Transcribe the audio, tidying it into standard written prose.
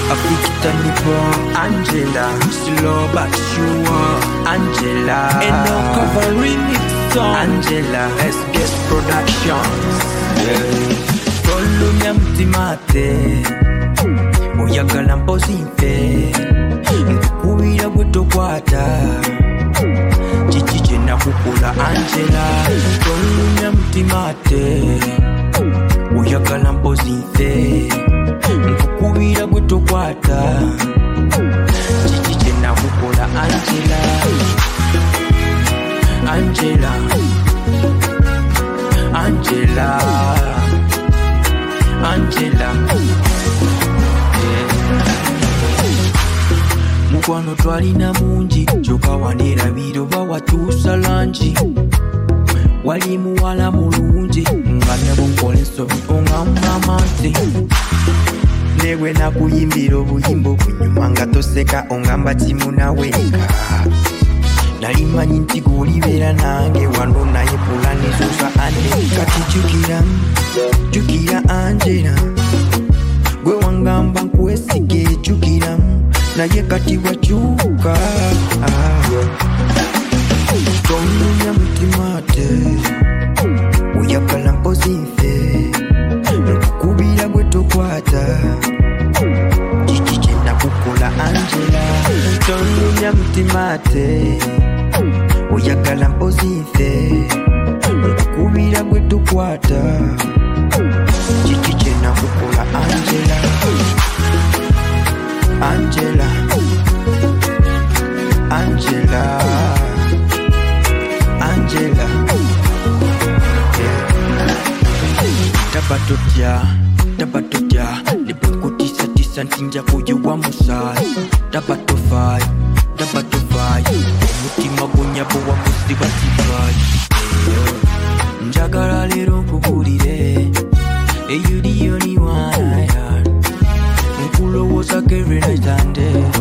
a Victor Nippon, Angela, slow but sure, Angela, and no covering it song, Angela, SBS Productions. Tolumya mtimate, oyagala mpozinfe, nkukubira gwe tokwata, kiki kye nakukula Angela. Tolumya mtimate, oyagala mpozinfe, nkukubira gwe tokwata, kiki kye nakukula Angela. Angela, Angela, Angela, mukwano twalina mungi kyokka wanerabira oba watuusa langi. Wali muwala mulungi nga nebo nkola ensobi ongamba amanzi. Newe nakuyimbira obuyimba obunyuma nga toseka ongamba kimunaweka. Nali manyi nti golibeera nange wano naye pulani zoza ane. Kati jukira Angela, gwe wangamba nkwesige jukira, naye kati wakyuka. Tolumya mutimate, oyagala mpozinfe, nkukubira gwe tokwata, kiki kye nakukula Angela. Tolumya mutimate, oyagala mpozinfe, nkukubira gwe tokwata, kiki kye nakukula Angela. Angela, Angela, Angela, tabatotya, nebwenkutisa ntinja kuyiwa musaayi. Tabatofaayi, omutima gunyabo wakusiba sivaayi. Njagala leero nkubulire, you the only one I had. Nkulowooza every night and day.